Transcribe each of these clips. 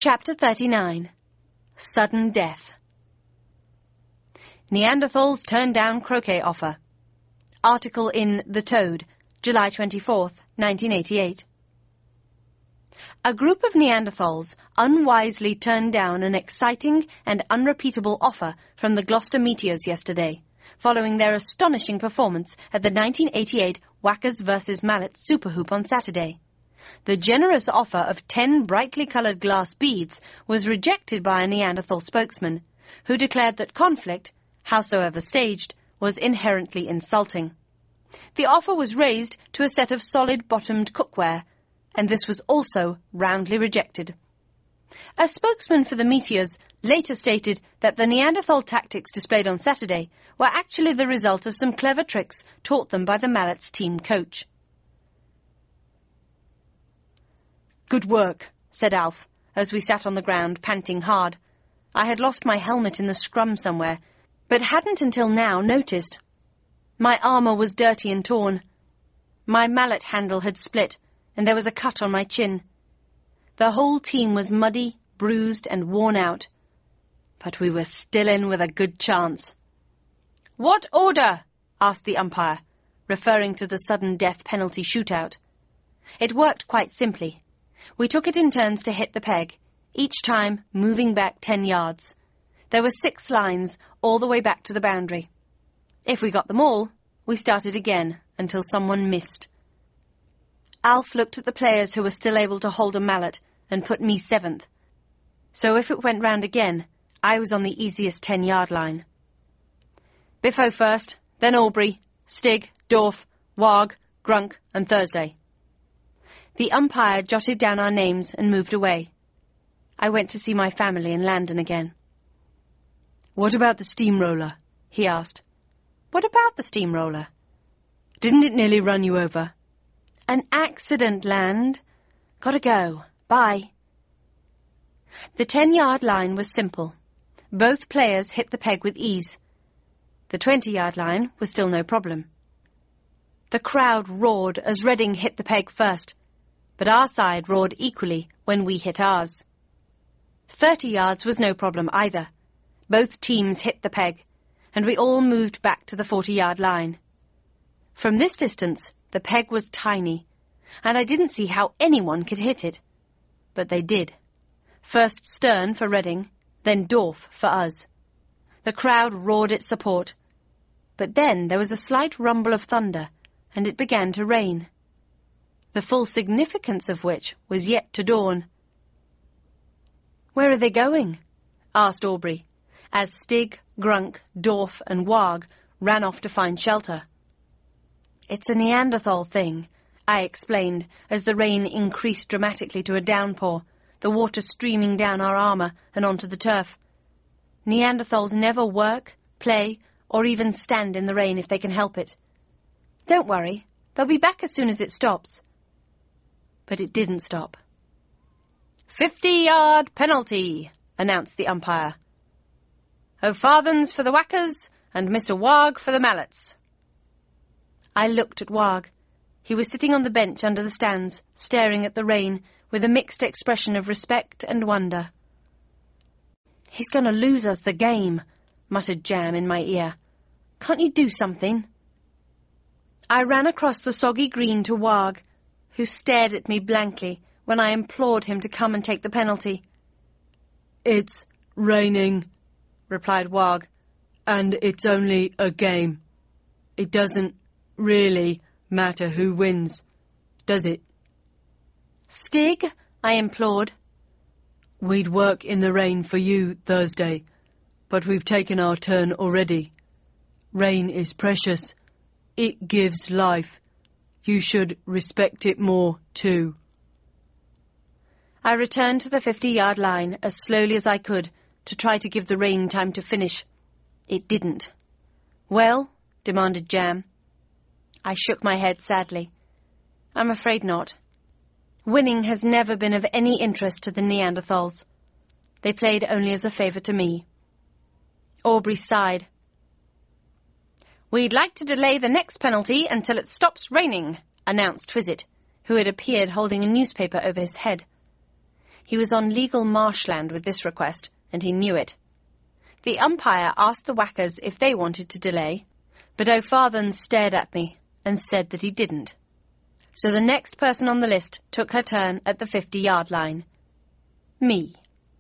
Chapter 39. Sudden Death. Neanderthals turn down croquet offer. Article in The Toad, July 24th, 1988. A group of Neanderthals unwisely turned down an exciting and unrepeatable offer from the Gloucester Meteors yesterday, following their astonishing performance at the 1988 Whackers vs. Mallets Superhoop on Saturday. The generous offer of 10 brightly coloured glass beads was rejected by a Neanderthal spokesman, who declared that conflict, howsoever staged, was inherently insulting. The offer was raised to a set of solid-bottomed cookware, and this was also roundly rejected. A spokesman for the Meteors later stated that the Neanderthal tactics displayed on Saturday were actually the result of some clever tricks taught them by the Mallets team coach. "Good work," said Alf, as we sat on the ground, panting hard. I had lost my helmet in the scrum somewhere, but hadn't until now noticed. My armour was dirty and torn. My mallet handle had split, and there was a cut on my chin. The whole team was muddy, bruised, and worn out. But we were still in with a good chance. "What order?" asked the umpire, referring to the sudden death penalty shootout. It worked quite simply. We took it in turns to hit the peg, each time moving back 10 yards. There were 6 lines all the way back to the boundary. If we got them all, we started again until someone missed. Alf looked at the players who were still able to hold a mallet and put me 7th. So if it went round again, I was on the easiest 10-yard line. Biffo first, then Aubrey, Stig, Dorf, Wag, Grunk, and Thursday. The umpire jotted down our names and moved away. I went to see my family in London again. "What about the steamroller?" he asked. "What about the steamroller?" "Didn't it nearly run you over?" "An accident, Land. Gotta go. Bye." The 10-yard line was simple. Both players hit the peg with ease. The 20-yard line was still no problem. The crowd roared as Reading hit the peg first, but our side roared equally when we hit ours. 30 yards was no problem either. Both teams hit the peg, and we all moved back to the 40-yard line. From this distance, the peg was tiny, and I didn't see how anyone could hit it. But they did. First Stern for Reading, then Dorf for us. The crowd roared its support. But then there was a slight rumble of thunder, and it began to rain. The full significance of which was yet to dawn. "Where are they going?" asked Aubrey, as Stig, Grunk, Dorf, and Wag ran off to find shelter. "It's a Neanderthal thing," I explained, as the rain increased dramatically to a downpour, the water streaming down our armour and onto the turf. Neanderthals never work, play, or even stand in the rain if they can help it. "Don't worry, they'll be back as soon as it stops." But it didn't stop. 50-yard penalty, announced the umpire. O'Farthens for the Whackers and Mr. Wag for the Mallets. I looked at Wag. He was sitting on the bench under the stands, staring at the rain with a mixed expression of respect and wonder. "He's going to lose us the game," muttered Jam in my ear. "Can't you do something?" I ran across the soggy green to Wag, who stared at me blankly when I implored him to come and take the penalty. "It's raining," replied Wag, "and it's only a game. It doesn't really matter who wins, does it?" "Stig," I implored. "We'd work in the rain for you Thursday, but we've taken our turn already. Rain is precious. It gives life. You should respect it more, too." I returned to the 50-yard line as slowly as I could to try to give the rain time to finish. It didn't. "Well?" demanded Jam. I shook my head sadly. "I'm afraid not. Winning has never been of any interest to the Neanderthals. They played only as a favour to me." Aubrey sighed. "We'd like to delay the next penalty until it stops raining," announced Twizzit, who had appeared holding a newspaper over his head. He was on legal marshland with this request, and he knew it. The umpire asked the whackers if they wanted to delay, but O'Farthens stared at me and said that he didn't. So the next person on the list took her turn at the 50-yard line. Me.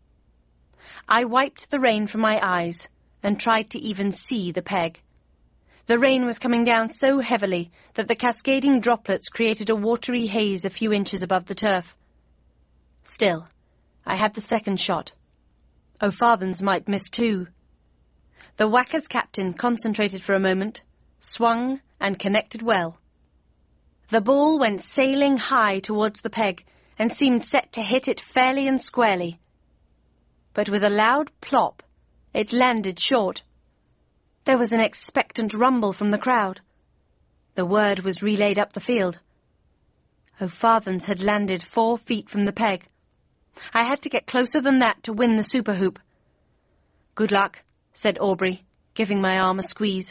I wiped the rain from my eyes and tried to even see the peg. The rain was coming down so heavily that the cascading droplets created a watery haze a few inches above the turf. Still, I had the second shot. O'Farthens might miss too. The whackers' captain concentrated for a moment, swung and connected well. The ball went sailing high towards the peg and seemed set to hit it fairly and squarely. But with a loud plop, it landed short. There was an expectant rumble from the crowd. The word was relayed up the field. O'Farthens had landed 4 feet from the peg. I had to get closer than that to win the super hoop. "Good luck," said Aubrey, giving my arm a squeeze.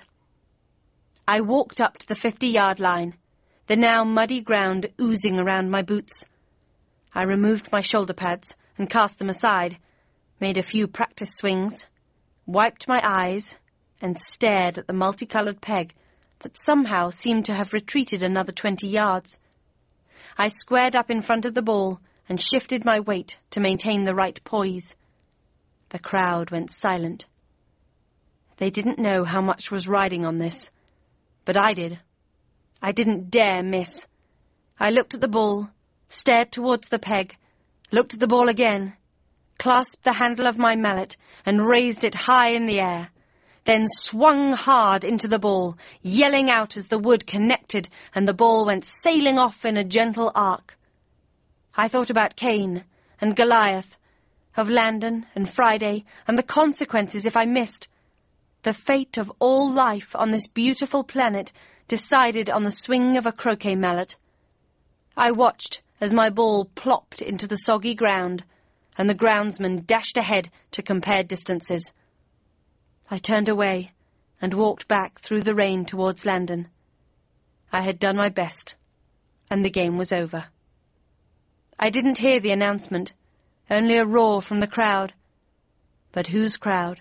I walked up to the 50-yard line, the now muddy ground oozing around my boots. I removed my shoulder pads and cast them aside, made a few practice swings, wiped my eyes, and stared at the multicolored peg that somehow seemed to have retreated another 20 yards. I squared up in front of the ball and shifted my weight to maintain the right poise. The crowd went silent. They didn't know how much was riding on this, but I did. I didn't dare miss. I looked at the ball, stared towards the peg, looked at the ball again, clasped the handle of my mallet and raised it high in the air, then swung hard into the ball, yelling out as the wood connected and the ball went sailing off in a gentle arc. I thought about Cain and Goliath, of Landon and Friday, and the consequences if I missed. The fate of all life on this beautiful planet decided on the swing of a croquet mallet. I watched as my ball plopped into the soggy ground, and the groundsman dashed ahead to compare distances. I turned away and walked back through the rain towards Landon. I had done my best, and the game was over. I didn't hear the announcement, only a roar from the crowd. But whose crowd?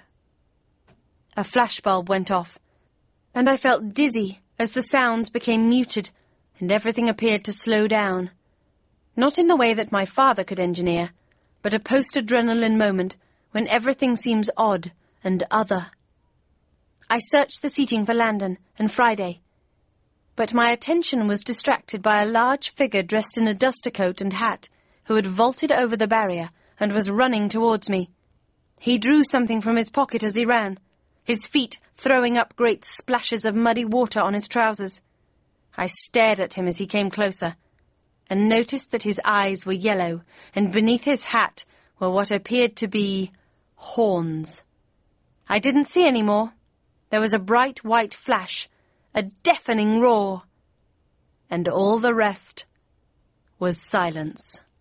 A flashbulb went off, and I felt dizzy as the sounds became muted and everything appeared to slow down. Not in the way that my father could engineer, but a post-adrenaline moment when everything seems odd and other. I searched the seating for Landon and Friday, but my attention was distracted by a large figure dressed in a duster coat and hat who had vaulted over the barrier and was running towards me. He drew something from his pocket as he ran, his feet throwing up great splashes of muddy water on his trousers. I stared at him as he came closer, and noticed that his eyes were yellow, and beneath his hat were what appeared to be horns. I didn't see any more. There was a bright white flash, a deafening roar, and all the rest was silence.